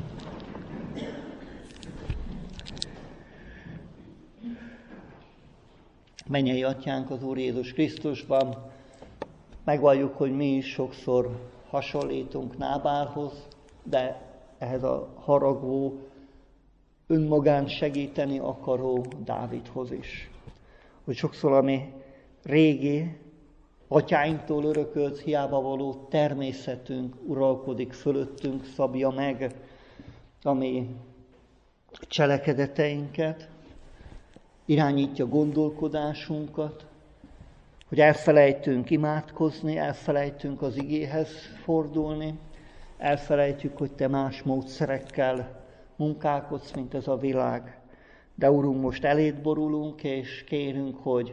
Mennyei Atyánk az Úr Jézus Krisztusban, megvalljuk, hogy mi is sokszor hasonlítunk Nábálhoz, de ehhez a haragvó, önmagán segíteni akaró Dávidhoz is. Hogy sokszor a mi régi, atyáinktól örökölt, hiába való természetünk uralkodik fölöttünk, szabja meg a mi cselekedeteinket, irányítja gondolkodásunkat, hogy elfelejtünk imádkozni, elfelejtünk az igéhez fordulni, elfelejtjük, hogy te más módszerekkel munkálkodsz, mint ez a világ. De Urunk, most eléd borulunk, és kérünk, hogy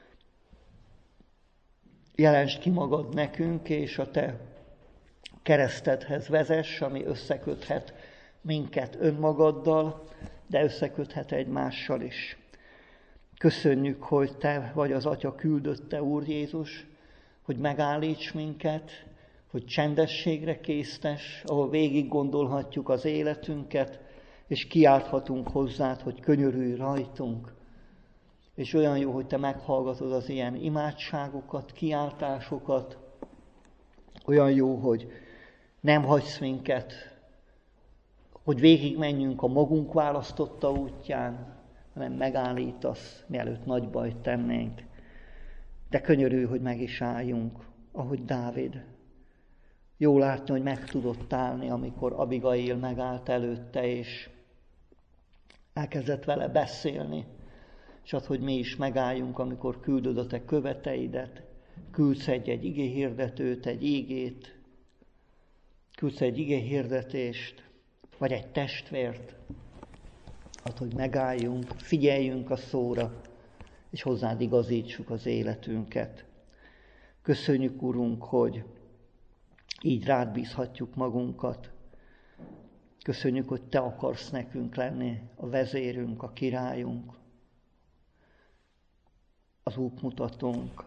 jelensd ki magad nekünk, és a te keresztedhez vezess, ami összeköthet minket önmagaddal, de összeköthet egymással is. Köszönjük, hogy te vagy az Atya küldötte, Úr Jézus, hogy megállíts minket, hogy csendességre késztes, ahol végig gondolhatjuk az életünket, és kiálthatunk hozzád, hogy könyörülj rajtunk. És olyan jó, hogy te meghallgatod az ilyen imádságokat, kiáltásokat. Olyan jó, hogy nem hagysz minket, hogy végig menjünk a magunk választotta útján, hanem megállítasz, mielőtt nagy bajt tennénk. De könyörülj, hogy meg is álljunk, ahogy Dávid. Jó látni, hogy meg tudott állni, amikor Abigail megállt előtte, és elkezdett vele beszélni. És az, hogy mi is megálljunk, amikor küldöd a te követeidet, küldsz egy-egy igéhirdetőt, egy ígét, küldsz egy igéhirdetést, vagy egy testvért, az, hogy megálljunk, figyeljünk a szóra, és hozzád igazítsuk az életünket. Köszönjük, Urunk, hogy így rád bízhatjuk magunkat. Köszönjük, hogy te akarsz nekünk lenni a vezérünk, a királyunk, az útmutatónk.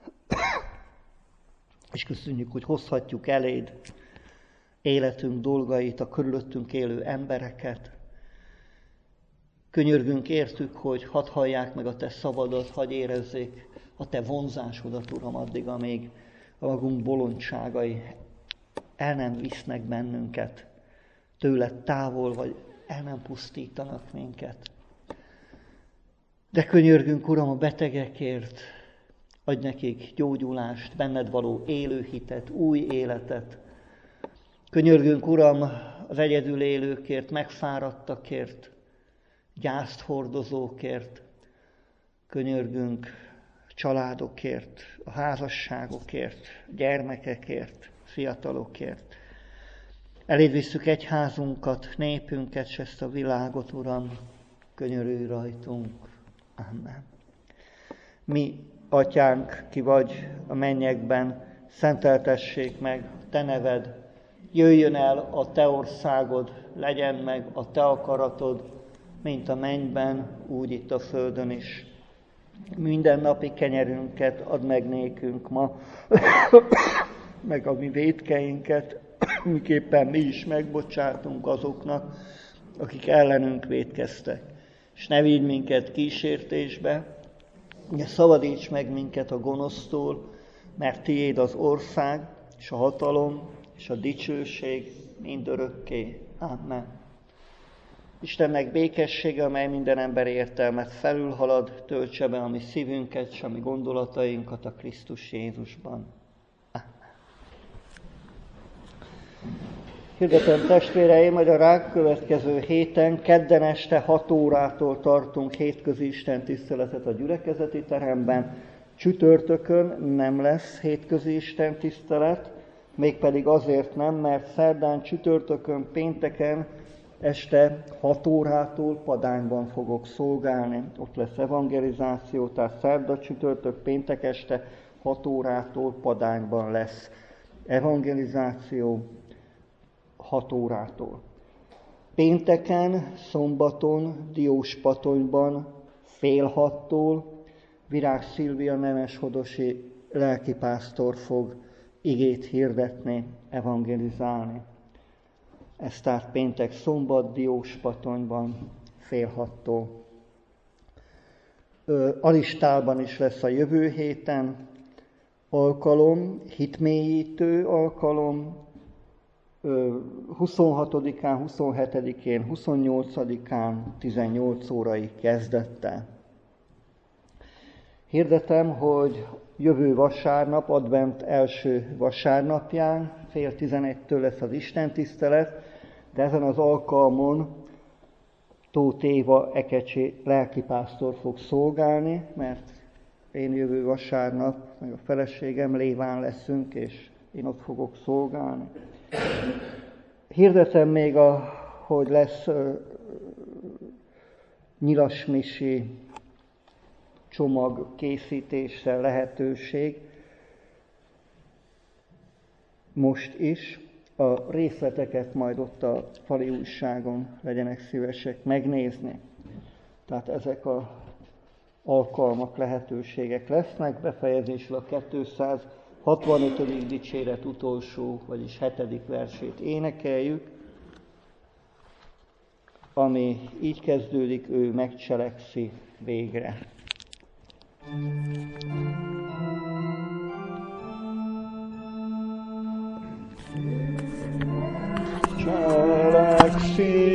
És köszönjük, hogy hozhatjuk eléd életünk dolgait, a körülöttünk élő embereket. Könyörgünk értük, hogy hadd hallják meg a te szavadat, hadd érezzék a te vonzásodat, Uram, addig, amíg a magunk bolondságai el nem visznek bennünket, tőled távol, vagy el nem pusztítanak minket. De könyörgünk, Uram, a betegekért, adj nekik gyógyulást, benned való élő hitet, új életet. Könyörgünk, Uram, az egyedül élőkért, megfáradtakért, gyászt hordozókért. Könyörgünk családokért, a házasságokért, gyermekekért, fiatalokért. Eléd visszük egyházunkat, népünket, s ezt a világot, Uram, könyörülj rajtunk. Amen. Mi, Atyánk, ki vagy a mennyekben, szenteltessék meg te neved, jöjjön el a te országod, legyen meg a te akaratod, mint a mennyben, úgy itt a földön is. Mindennapi kenyerünket add meg nékünk ma, meg a mi vétkeinket, miképpen mi is megbocsátunk azoknak, akik ellenünk vétkeztek. És ne vigy minket kísértésbe, de szabadíts meg minket a gonosztól, mert tiéd az ország, és a hatalom, és a dicsőség mindörökké. Amen. Istennek békessége, amely minden ember értelmet felülhalad, töltse be a mi szívünket, és a mi gondolatainkat a Krisztus Jézusban. Amen. Hirdetem testvéreim, hogy a rá következő héten, kedden este hat órától tartunk hétközi Isten tiszteletet a gyülekezeti teremben. Csütörtökön nem lesz hétközi Isten tisztelet, mégpedig azért nem, mert szerdán, csütörtökön, pénteken este hat órától Padányban fogok szolgálni. Ott lesz evangelizáció, tehát szerda, csütörtök, péntek este hat órától Padányban lesz evangelizáció hat órától. Pénteken, szombaton, Dióspatonyban fél hattól Virág Szilvia nemeshodosi lelkipásztor fog igét hirdetni, evangelizálni. Ez tehát péntek, szombat, Dióspatonyban fél hattól. Alistálban is lesz a jövő héten alkalom, hitmélyítő alkalom, huszonhatodikán, huszonhetedikén, huszonnyolcadikán tizennyolc órai kezdettel. Hirdetem, hogy jövő vasárnap, advent első vasárnapján, fél tizenegytől lesz az istentisztelet, de ezen az alkalmon Tóth Éva ekecsi lelkipásztor fog szolgálni, mert én jövő vasárnap, meg a feleségem Léván leszünk, és én ott fogok szolgálni. Hirdetem még, a, hogy lesz uh, nyilasmisi csomag készítésre lehetőség most is. A részleteket majd ott a fali újságon legyenek szívesek megnézni. Tehát ezek az alkalmak, lehetőségek lesznek. Befejezésül a kétszázhatvanötödik dicséret utolsó, vagyis hetedik versét énekeljük, ami így kezdődik, ő megcselekszi végre. Cselekszi